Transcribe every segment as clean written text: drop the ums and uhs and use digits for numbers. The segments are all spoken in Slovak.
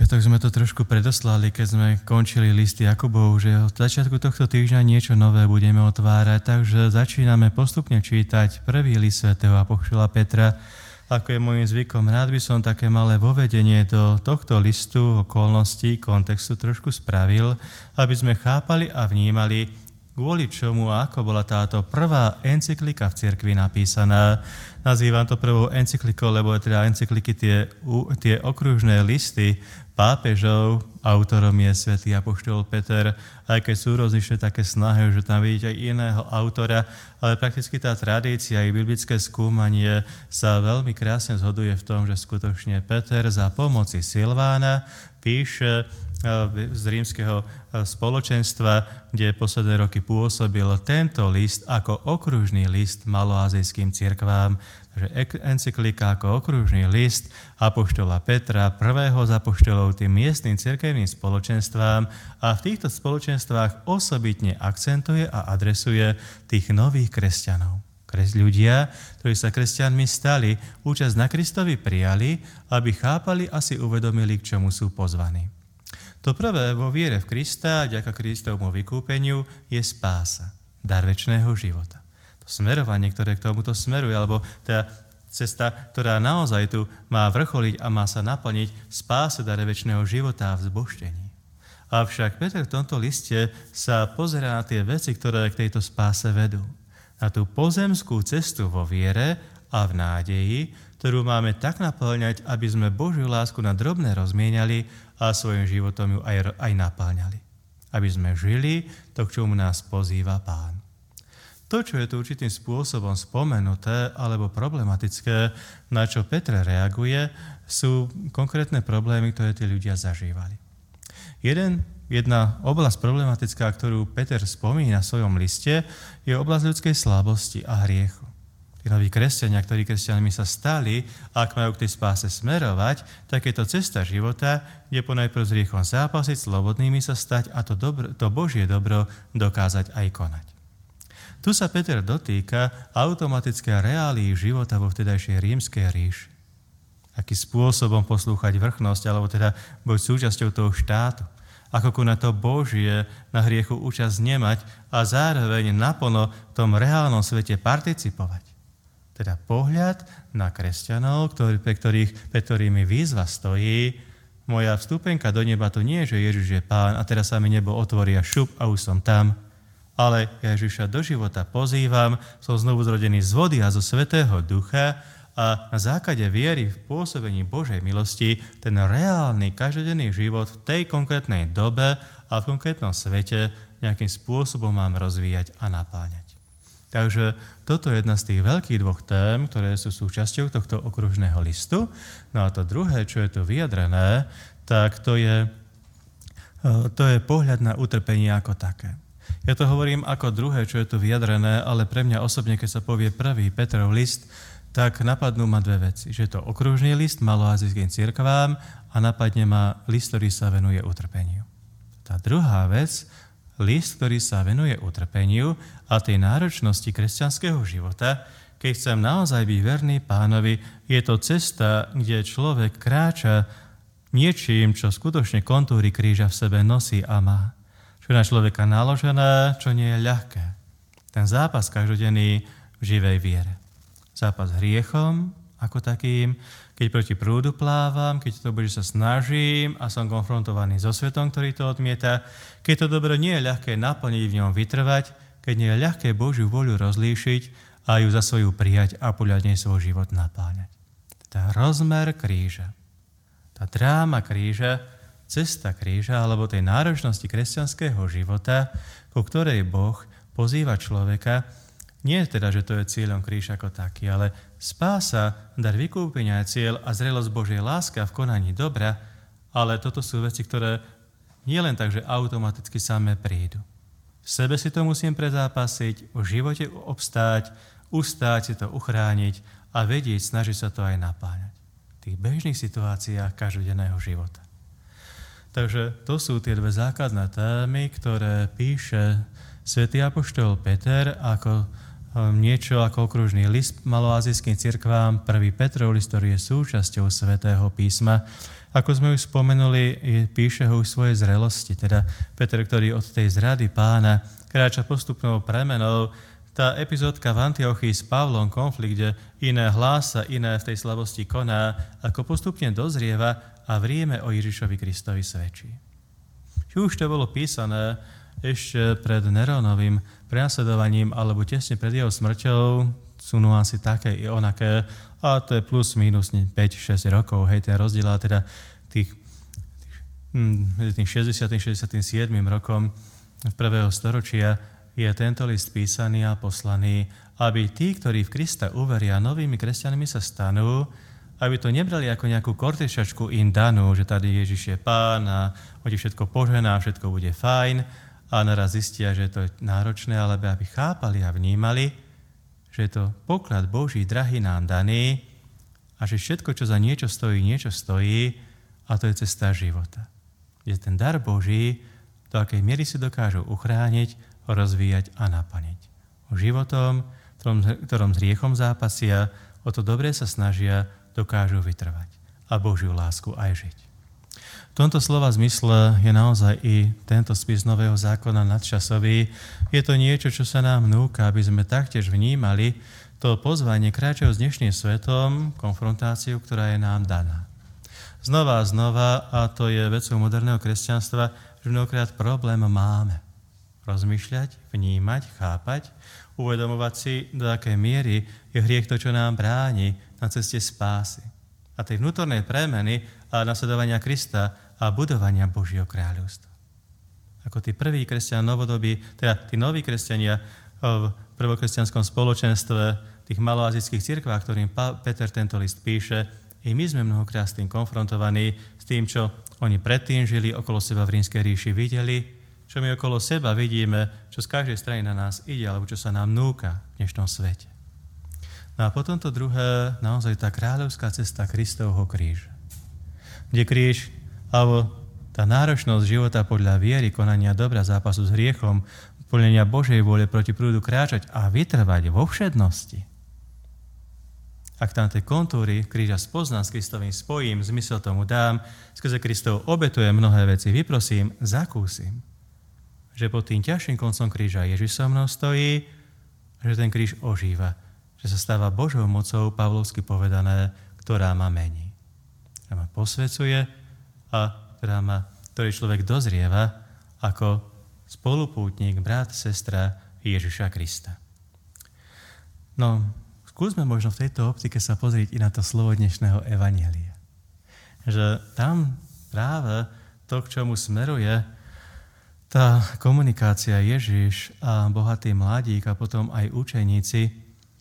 tak sme to trošku predoslali, keď sme končili listy Jakubov, že od začiatku tohto týždňa niečo nové budeme otvárať, takže začíname postupne čítať prvý list svätého apoštola Petra. Ako je môjim zvykom, rád by som také malé vovedenie do tohto listu, okolností, kontextu trošku spravil, aby sme chápali a vnímali, kvôli čomu a ako bola táto prvá encyklika v cirkvi napísaná. Nazývam to prvou encyklikou, lebo teda encykliky tie okružné listy pápežov, autorom je svätý apoštol Peter, aj keď sú rozlišné také snahy, že tam vidíte aj iného autora, ale prakticky tá tradícia i biblické skúmanie sa veľmi krásne zhoduje v tom, že skutočne Peter za pomoci Silvána píše z rímskeho spoločenstva, kde posledné roky pôsobil tento list ako okružný list maloázijským cirkvám. Takže encyklika ako okružný list apoštola Petra, prvého z apoštolov tým miestnym cirkevným spoločenstvám a v týchto spoločenstvách osobitne akcentuje a adresuje tých nových kresťanov. Ľudia, ktorí sa kresťanmi stali, účasť na Kristovi prijali, aby chápali a si uvedomili, k čomu sú pozvaní. To prvé vo viere v Krista, vďaka Kristovmu vykúpeniu, je spása, dar večného života. To smerovanie, ktoré k tomuto smeruje, alebo tá cesta, ktorá naozaj tu má vrcholiť a má sa naplniť spáse dare večného života a vzboštení. Avšak Peter v tomto liste sa pozerá na tie veci, ktoré k tejto spáse vedú. Na tú pozemskú cestu vo viere a v nádeji, ktorú máme tak naplňať, aby sme Božiu lásku na drobné rozmieniali a svojim životom ju aj napáľňali. Aby sme žili to, k čomu nás pozýva Pán. To, čo je tu určitým spôsobom spomenuté alebo problematické, na čo Petr reaguje, sú konkrétne problémy, ktoré tí ľudia zažívali. Jedna oblasť problematická, ktorú Peter spomína v svojom liste, je oblasť ľudskej slabosti a hriechu. Tí noví kresťania, ktorí kresťanmi sa stali, ak majú k tej spáse smerovať, tak je to cesta života, kde ponajprv s hriechom zápasiť, slobodnými sa stať a to Božie dobro dokázať aj konať. Tu sa Peter dotýka automatické reálii života vo vtedajšej rímskej ríši. Akým spôsobom poslúchať vrchnosť, alebo teda byť súčasťou toho štátu. Ako na to Božie na hriechu účasť nemať a zároveň naplno v tom reálnom svete participovať. Teda pohľad na kresťanov, pre ktorými výzva stojí, moja vstupenka do neba to nie je, že Ježiš je Pán a teraz sa mi nebo otvorí a šup a už som tam, ale ja Ježiša do života pozývam, som znovu zrodený z vody a zo Svätého Ducha a na základe viery v pôsobení Božej milosti ten reálny každodenný život v tej konkrétnej dobe a v konkrétnom svete nejakým spôsobom mám rozvíjať a napáňať. Takže toto je jedna z tých veľkých dvoch tém, ktoré sú súčasťou tohto okružného listu. No a to druhé, čo je tu vyjadrené, tak to je pohľad na utrpenie ako také. Ja to hovorím ako druhé, čo je tu vyjadrené, ale pre mňa osobne, keď sa povie prvý Petrov list, tak napadnú ma dve veci. Že je to okružný list maloázijským cirkvám a napadne ma list, ktorý sa venuje utrpeniu. Tá druhá vec, list, ktorý sa venuje utrpeniu a tej náročnosti kresťanského života, keď chcem naozaj byť verný Pánovi, je to cesta, kde človek kráča niečím, čo skutočne kontúry kríža v sebe nosí a má. Čo je na človeka naložené, čo nie je ľahké. Ten zápas každodenný v živej viere. Zápas s hriechom ako takým, keď proti prúdu plávam, keď to bude sa snažím a som konfrontovaný so svetom, ktorý to odmieta, keď to dobro nie je ľahké naplniť, v ňom vytrvať, keď nie je ľahké Božiu voľu rozlíšiť a ju za svoju prijať a podľa nej svoj život napáňať. Tá rozmer kríža, tá dráma kríža, cesta kríža alebo tej náročnosti kresťanského života, ku ktorej Boh pozýva človeka. Nie je teda, že to je cieľom kríž ako taký, ale spása, dar vykúpenia je cieľ a zrelosť Božej lásky v konaní dobra, ale toto sú veci, ktoré nie len tak, že automaticky samé prídu. V sebe si to musím prezápasiť, v živote obstáť, ustáť si to uchrániť a vedieť, snažiť sa to aj napáňať. V tých bežných situáciách každodenného života. Takže to sú tie dve základné témy, ktoré píše svätý apoštol Peter ako niečo ako okružný list maloazijským cirkvám, 1. Petrov list, ktorý je súčasťou Svätého písma. Ako sme už spomenuli, píše ho už svoje zrelosti, teda Peter, ktorý od tej zrady Pána kráča postupnou premenou. Tá epizódka v Antiochii s Pavlom, konflikt, kde iné hlása, iné v tej slabosti koná, ako postupne dozrieva a v Ríme o Ježišovi Kristovi svedčí. Či už to bolo písané ešte pred Nerónovým prenasledovaním alebo tesne pred jeho smrťou, sú nuancy také i onaké, a to je plus minus 5-6 rokov, hej, ten rozdiel, teda tým 60. 67. rokom prvého storočia je tento list písaný a poslaný, aby tí, ktorí v Krista uveria, novými kresťanmi sa stanú, aby to nebrali ako nejakú kortešačku im danú, že tady Ježiš je Pán a on ti všetko požená, všetko bude fajn a naraz zistia, že to je náročné, ale aby chápali a vnímali, že je to poklad Boží drahý nám daný a že všetko, čo za niečo stojí a to je cesta života. Je ten dar Boží, do akej miery si dokážu uchrániť, rozvíjať a naplniť. Životom, ktorom s hriechom zápasia, o to dobre sa snažia, dokážu vytrvať a Božiu lásku aj žiť. V tomto slova zmysle je naozaj i tento spis Nového zákona nadčasový. Je to niečo, čo sa nám núka, aby sme taktiež vnímali to pozvanie kráčajú s dnešným svetom, konfrontáciu, ktorá je nám daná. Znova a znova, a to je vecou moderného kresťanstva, že mnohokrát problém máme. Rozmýšľať, vnímať, chápať, uvedomovať si, do akej miery je hriech to, čo nám bráni na ceste spásy. A tej vnútornej premeny a nasledovania Krista a budovania Božieho kráľovstva. Ako tí prví kresťania novodobí, teda tí noví kresťania v prvokresťanskom spoločenstve, tých maloazijských cirkvách, ktorým Peter tento list píše, i my sme mnohokrát s tým konfrontovaní, s tým, čo oni predtým žili, okolo seba v Rímskej ríši videli, čo my okolo seba vidíme, čo z každej strany na nás ide, alebo čo sa nám núka v dnešnom svete. No a potom to druhé, naozaj tá kráľovská cesta Kristovho kríža. Kde kríž, alebo tá náročnosť života podľa viery, konania dobra, zápasu s hriechom, plnenia Božej vôle proti prúdu kráčať a vytrvať vo všednosti. Ak tam tie kontúry kríža spoznám s Kristovým spojím, zmysel tomu dám, skrze Kristov obetujem mnohé veci, vyprosím, zakúsim, že pod tým ťažším koncom kríža Ježiš so mnou stojí, že ten kríž ožíva, že sa stáva Božou mocou, pavlovsky povedané, ktorá ma mení. Ktorá ma posvecuje a ktorý človek dozrieva ako spolupútnik, brat, sestra Ježiša Krista. No, skúsme možno v tejto optike sa pozrieť i na to slovo dnešného evanjelia. Že tam práve to, k čomu smeruje tá komunikácia Ježiš a bohatý mladík a potom aj učeníci,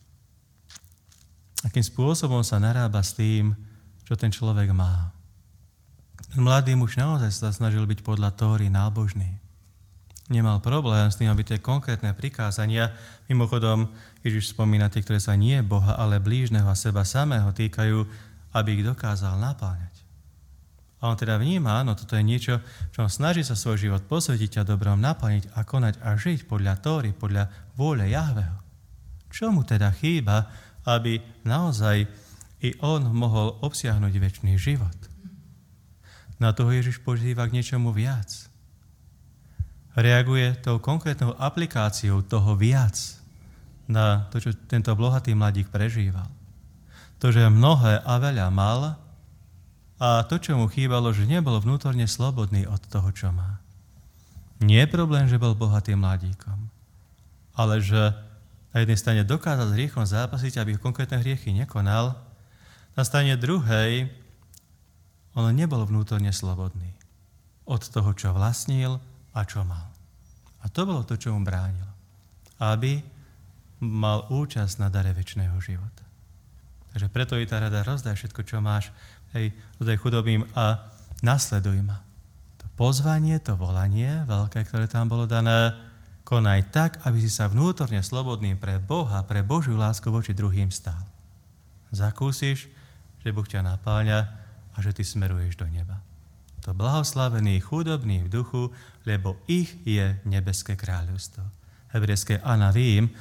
akým spôsobom sa narába s tým, čo ten človek má. Ten mladý muž naozaj sa snažil byť podľa Tóry nábožný. Nemal problém s tým, aby tie konkrétne prikázania, mimochodom Ježiš spomína tie, ktoré sa nie Boha, ale blížneho a seba samého týkajú, aby ich dokázal napáňať. A on teda vníma, no toto je niečo, čo on snaží sa svoj život posvetiť a dobrom naplniť a konať a žiť podľa Tóry, podľa vôle Jahveho. Čo mu teda chýba, aby naozaj i on mohol obsiahnuť večný život? Na toho Ježiš pozýva k niečomu viac. Reaguje tou konkrétnou aplikáciou toho viac na to, čo tento bohatý mladík prežíval. To, že mnohé a veľa mal a to, čo mu chýbalo, že nebol vnútorne slobodný od toho, čo má. Nie je problém, že bol bohatým mladíkom, ale že na jednej strane dokázal s hriechom zápasiť, aby konkrétne hriechy nekonal, na strane druhej on nebol vnútorne slobodný od toho, čo vlastnil a čo mal. A to bolo to, čo mu bránilo. Aby mal účasť na dare večného života. Takže preto je tá rada, rozdaj všetko, čo máš, rozdaj chudobným a nasleduj ma. To pozvanie, to volanie veľké, ktoré tam bolo dané, konaj tak, aby si sa vnútorne slobodným pre Boha, pre Božiu lásku voči druhým stál. Zakúsiš, že Boh ťa napáľa a že ty smeruješ do neba. To blahoslavení chudobní v duchu, lebo ich je nebeské kráľovstvo. Hebrejské anavím,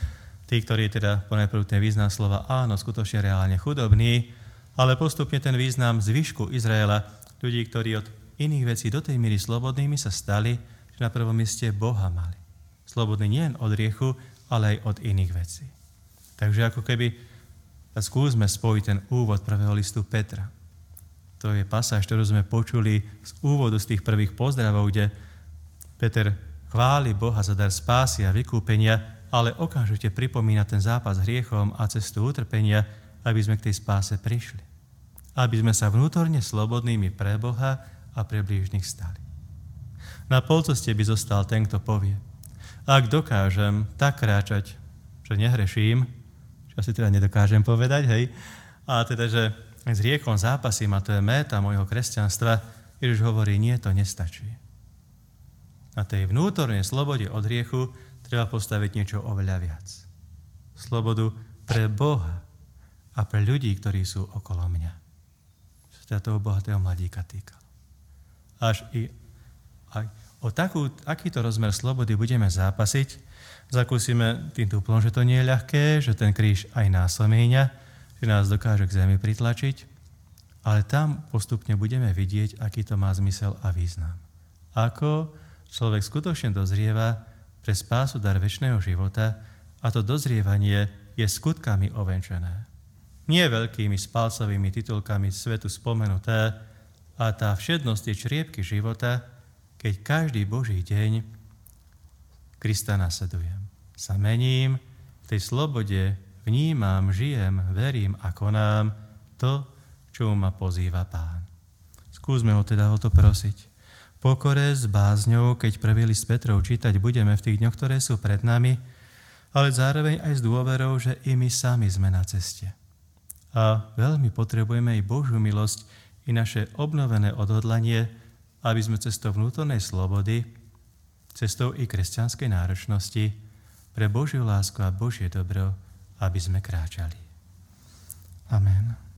Tí, ktorí teda ponajprv ten význam slova áno, skutočne reálne chudobní, ale postupne ten význam zvyšku Izraela, ľudí, ktorí od iných vecí do tej míry slobodnými sa stali, že na prvom mieste Boha mali. Slobodní nie len od hriechu, ale aj od iných vecí. Takže ako keby skúsme spojiť ten úvod prvého listu Petra. To je pasáž, ktorú sme počuli z úvodu z tých prvých pozdravov, kde Peter chváli Boha za dar spásy a vykúpenia, ale okamžite pripomína ten zápas s hriechom a cestu utrpenia, aby sme k tej spáse prišli. Aby sme sa vnútorne slobodnými pre Boha a pre blížnych stali. Na polceste by zostal ten, kto povie: ak dokážem tak kráčať, že nehreším, čo si teda nedokážem povedať, hej, a teda, že s hriechom zápasím a to je méta môjho kresťanstva, Ježiš hovorí, nie, to nestačí. Na tej vnútornej slobode od hriechu treba postaviť niečo oveľa viac. Slobodu pre Boha a pre ľudí, ktorí sú okolo mňa. Čo sa toho bohatého mladíka týkalo. Aj o akýto rozmer slobody budeme zápasiť, zakúsime tým duplom, že to nie je ľahké, že ten kríž aj nás omíňa, že nás dokáže k zemi pritlačiť, ale tam postupne budeme vidieť, aký to má zmysel a význam. Ako človek skutočne dozrieva pre spásu dar večného života a to dozrievanie je skutkami ovenčené. Nie veľkými spálcovými titulkami svetu spomenuté, a tá všednosť je čriepky života, keď každý Boží deň Krista nasledujem. Sa mením, v tej slobode vnímam, žijem, verím a konám to, čo ma pozýva Pán. Skúsme ho teda o to prosiť. Pokore s bázňou, keď prvý list Petrov čítať budeme v tých dňoch, ktoré sú pred nami, ale zároveň aj s dôverou, že i my sami sme na ceste. A veľmi potrebujeme i Božiu milosť, i naše obnovené odhodlanie, aby sme cestou vnútornej slobody, cestou i kresťanskej náročnosti, pre Božiu lásku a Božie dobro, aby sme kráčali. Amen.